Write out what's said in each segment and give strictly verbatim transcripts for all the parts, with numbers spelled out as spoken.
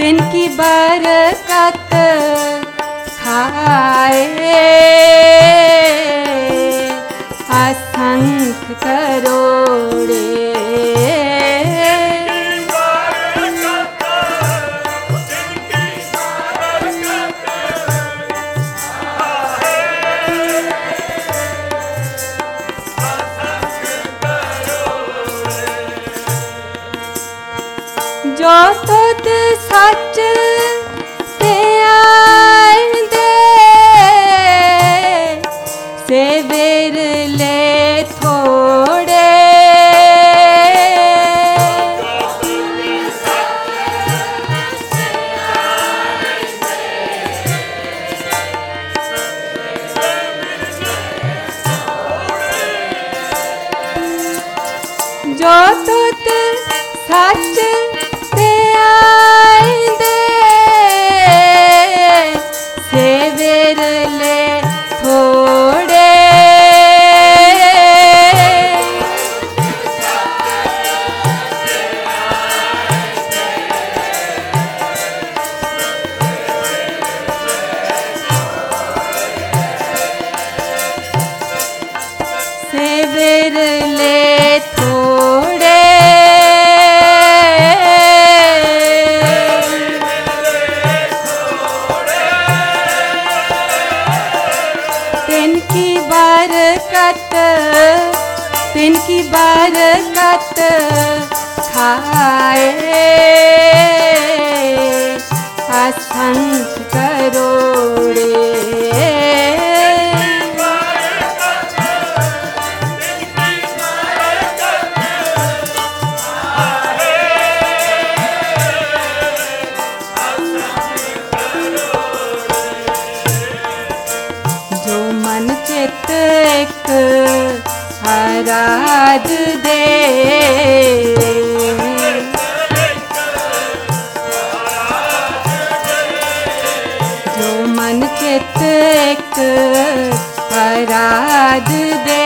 तिनकी बरकत खाए असंख्य करोड़े। जो तुद सच ते आंदे से विरले थोड़े। जो तुद सच ते आंदे से विरले थोड़े। से विरले थोड़े। तिनकी बरकत तिनकी बरकत खाए असंख्य करोड़े। जो मन चित एक आराध दे जो मन चित एक आराध दे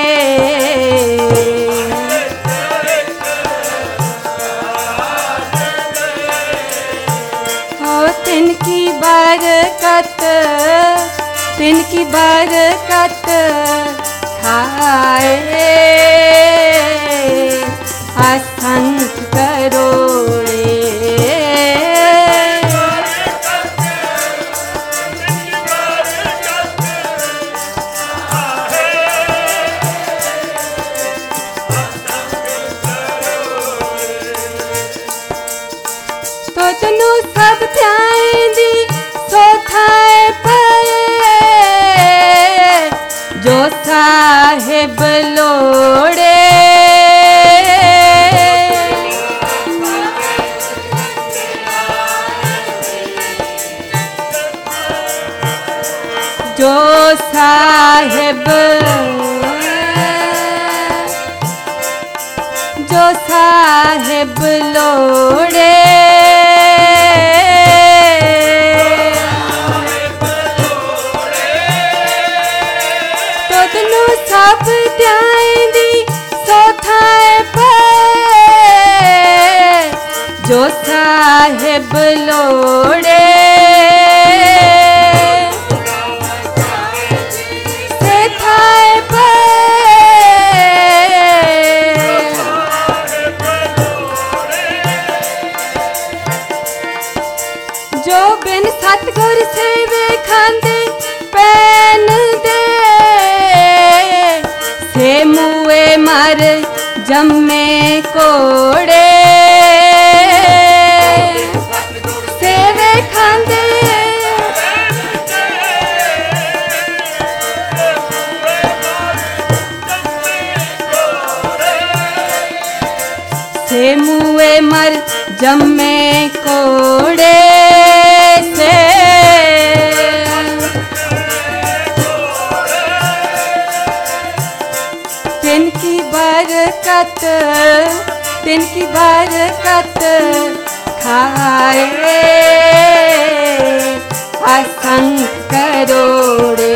हो तिनकी बरकत तिनकी बरकत खाए असंख्य करोड़े। तो तनु सब ध्याएंदी सो थाए पए जो साहिब लोड़े। जो साहिब जो साहिब लोड़े। सब ध्याएंदी सो थाए पे जो साहिब लोड़े। से थाए पे जो बिन सतगुर सेवे खांदे पैन दे से मुए मर जम्मे कोड़े। सेवे खांदे से मुए मर जम्मे कोड़े। से तिनकी बरकत तिनकी बरकत खाए असंख्य करोड़े।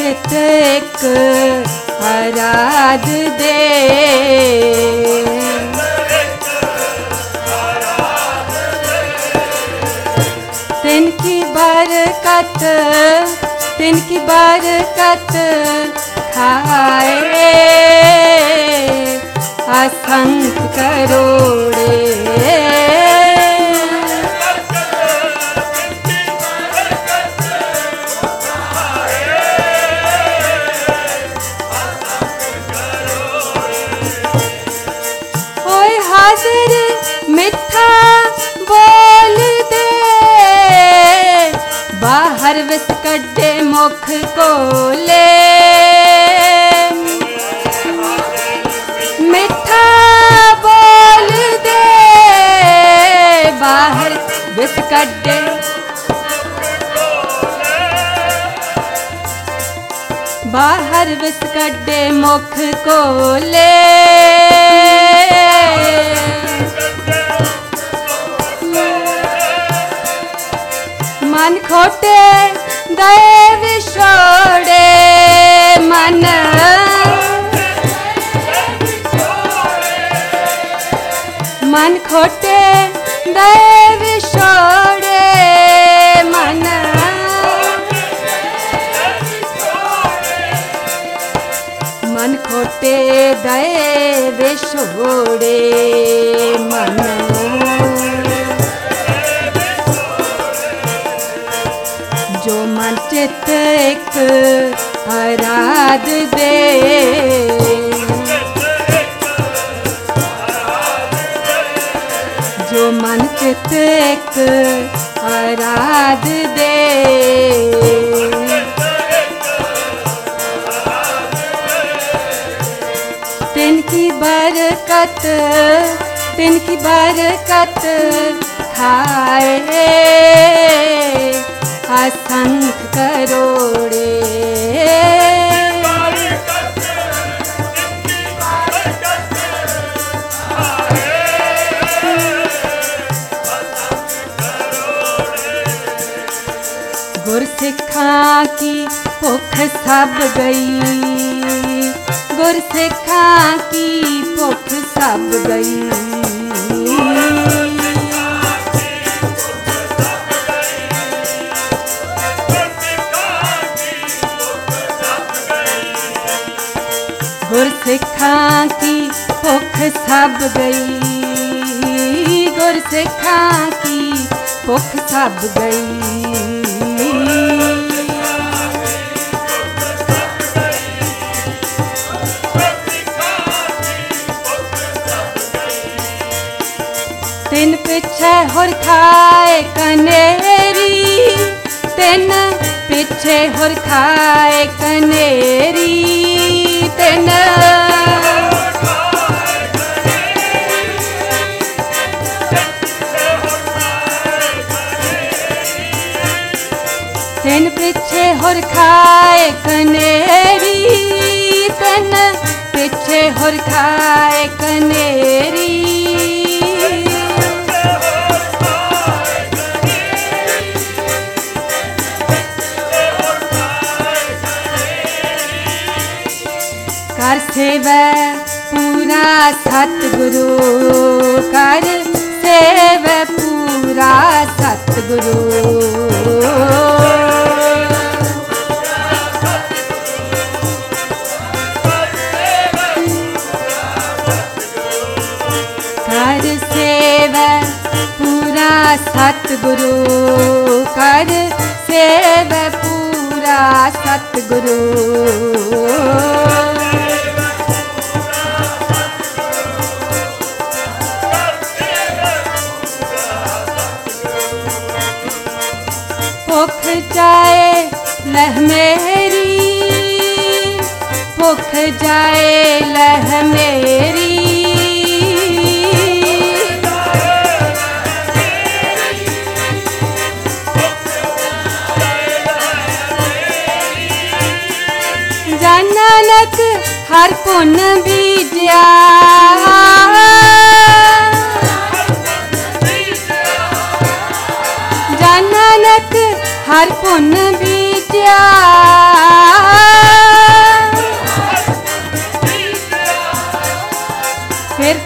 चित एक आराध दे, तिनकी बरकत तिनकी बरकत खाए असंख्य करोड़े। ओए हाजिर मिठा बोल दे, बाहर विस कड्डे मुख कोले, मिठा बोल दे बाहर विस कड्डे, बाहर विस कड्डे मुख कोले, मन खोटे दए विछोड़े, मन मन खोटे दए विछोड़े, मन मन खोटे दए विछोड़े, मन जो मन चित एक आराध दे, जो मन चित एक आराध दे, तिनकी बरकत तिनकी बरकत खाए असंख्य करोड़े। गुरसिखां की भुख सब गई, गुरसिखां की भुख सब गई, गुरसिखां की भुख सब गई, गुरसिखां की भुख सब गई, तिन पिछे हुर खाए कनेरी, तिन पिछे हुर खाए कनेरी, तिन तिन पिछे हुर खाए कनेरी, तिन पिछे हुर खाए कनेरी, कर सेवै पूरा सतगुरु, कर सेवै पूरा सतगुरु, कर सेवै पूरा सतगुरु, कर सेवै पूरा सतगुरु, भुख जाए लह मेरी, भुख जाए लह मेरी, जन नानक हर पुन बीजिया, जन नानक हर पुन बीजिया,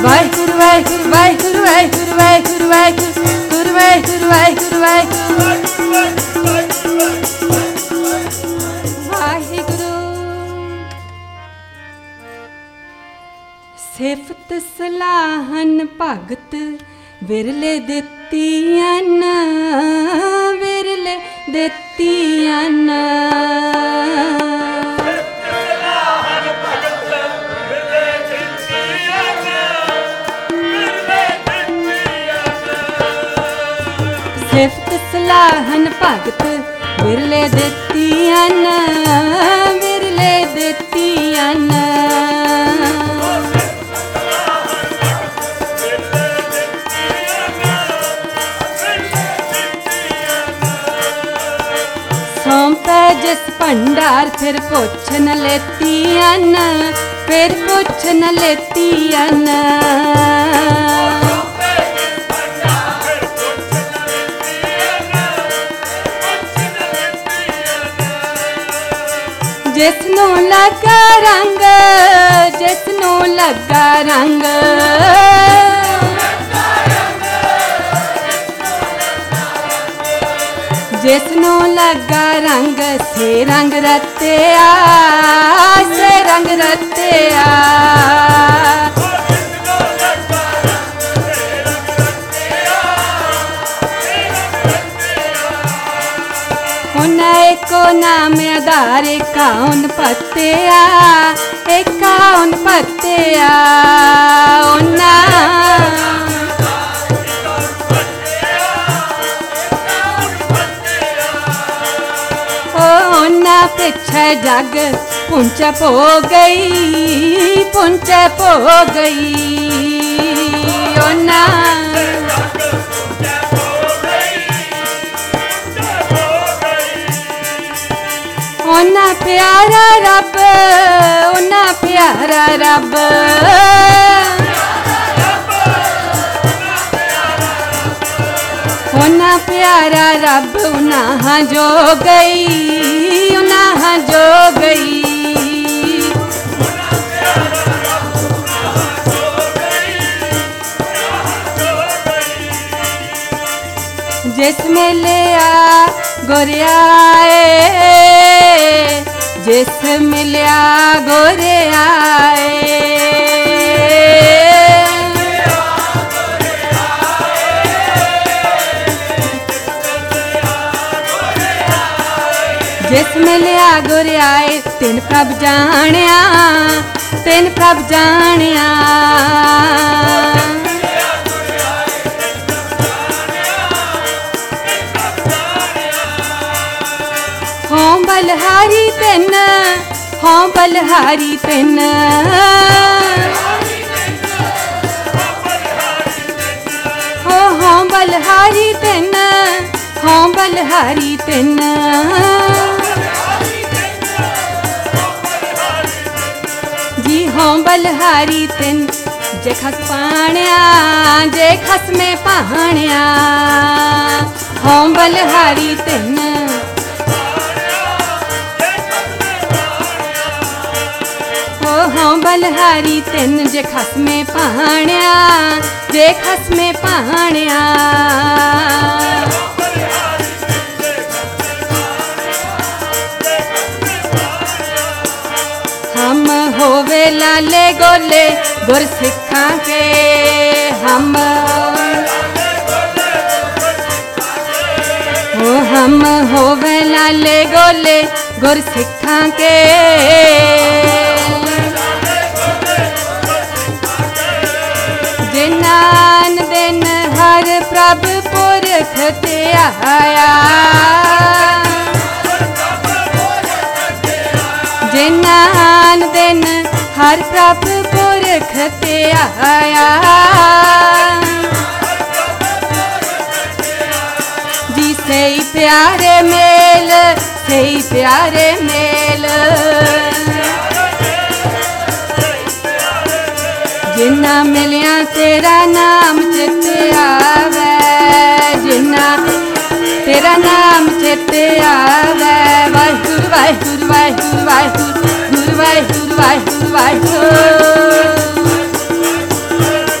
ਵਾਹਿਗੁਰੂ ਵਾਹਿਗੁਰੂ ਵਾਹਿਗੁਰੂ ਵਾਹਿਗੁਰੂ ਵਾਹਿਗੁਰੂ ਵਾਹਿਗੁਰੂ ਵਾਹਿਗੁਰੂ ਵਾਹਿਗੁਰੂ ਵਾਹਿਗੁਰੂ। ਸਿਫਤ ਸਲਾਹਨ ਭਗਤ ਵਿਰਲੇ ਦਿੱਤੀਆਂ ਨਾ, ਵਿਰਲੇ ਦਿੱਤੀਆਂ ਨਾ। ਸਿਫਤ ਸਲਾਹਨ ਭਗਤ ਵਿਰਲੇ ਦਿੱਤੀਆਂ ਨਾ, ਵਿਰਲੇ ਦਿੱਤੀਆਂ ਨਾ। ਸੌਂਪੈ ਜਿਸ ਭੰਡਾਰ ਫਿਰ ਪੁੱਛ ਨ ਲੈਤੀਆਂ ਨਾ, ਫਿਰ ਪੁੱਛ ਨ ਲੈਤੀਆਂ ਨਾ। ਜਿਸ ਨੂੰ ਲੱਗਾ ਰੰਗ, ਜਿਸ ਨੂੰ ਲੱਗਾ ਰੰਗ, ਜਿਸ ਨੂੰ ਲੱਗਾ ਰੰਗ, ਸੇ ਰੰਗ ਰਤਿਆ, ਸੇ ਰੰਗ ਰਤਿਆ। ਉਹਨਾਂ ਏਕੋ ਨਾਮ ਆਧਾਰ, ਏਕਾਉਨ ਪਤਿਆ, ਏਕਾਉਨ ਪਤਿਆ। ਉਹਨਾਂ ਉਹਨਾਂ ਪਿੱਛੇ ਜਗ ਪੁੰਚ ਹੋ ਗਈ, ਪੁੰਚ ਹੋ ਗਈ। ਉਹਨਾਂ ਉਹਨਾਂ ਪਿਆਰਾ ਰੱਬ, ਉਹਨਾਂ ਪਿਆਰਾ ਰੱਬ, ਉਹਨਾਂ ਪਿਆਰਾ ਰੱਬ ਉਹਨਾਂ ਜੋ ਗਈ, ਉਹਨਾਂ ਜੋ ਗਈ। ਜਿਸ ਮਿਲਿਆ ਗੁਰ ਆਏ, ਜਿਸ ਮਿਲਿਆ ਗੁਰ ਆਏ। ਜਿਸ ਮਿਲਿਆ ਗੁਰ ਆਏ, ਤਿਨ ਪ੍ਰਭ ਜਾਣਿਆ, ਤਿਨ ਪ੍ਰਭ ਜਾਣਿਆ। ਹੋਂ ਬਲਹਾਰੀ ਤਿਨ, ਹੋਂ ਬਲਹਾਰੀ ਤਿਨ, ਹੋ ਹੋਂ ਬਲਹਾਰੀ ਤਿਨ, ਹੋਂ ਬਲਹਾਰੀ ਤਿਨ। ਜੀ ਹੋਂ ਬਲਹਾਰੀ ਤਿਨ, ਜੇ ਖਸ ਪਾਣਿਆ, ਜੇ ਖਸਮੇ ਪਾਣਿਆ। ਹੋਂ ਬਲਹਾਰੀ ਤਿਨ, ਹੋਂ ਬਲਹਾਰੀ ਤਿਨ, ਜੇ ਖਸਮੇ ਪਾਣਿਆ, ਜੇ ਖਸਮੇ ਪਾਣਿਆ। ਹਮ ਹੋਵੇ ਲਾਲੇ ਗੋਲੇ ਗੁਰ ਸਿੱਖਾਂ ਕੇ, ਹਮ ਹੋ ਹਮ ਹੋਵੇ ਲਾਲੇ ਗੋਲੇ ਗੁਰ ਸਿੱਖਾਂ ਕੇ। ਜਿਨਾਨ ਦਿਨ ਹਰ ਪ੍ਰਭ ਪੁਰਖ ਤੇ ਆਇਆ, ਜਿਨਾਨ ਦਿਨ ਹਰ ਪ੍ਰਭ ਪੁਰਖ ਤੇ ਆਇਆ। ਜੀ ਸਹੀ ਪਿਆਰੇ ਮੇਲ, ਸਹੀ ਪਿਆਰੇ ਮੇਲ। ਜਿੰਨਾ ਮਿਲਿਆ ਤੇਰਾ ਨਾਮ ਚਿਤ ਆਵੇ, ਜਿੰਨਾ ਤੇਰਾ ਨਾਮ ਚਿਤ ਆਵੇ। ਵਾਹਿਗੁਰੂ ਵਾਹਿਗੁਰੂ ਵਾਹਿਗੁਰੂ ਵਾਹਿਗੁਰੂ, ਗੁਰੂ ਵਾਹਿਗੁਰੂ ਵਾਹਿਗੁਰੂ ਵਾਹਿਗੁਰੂ।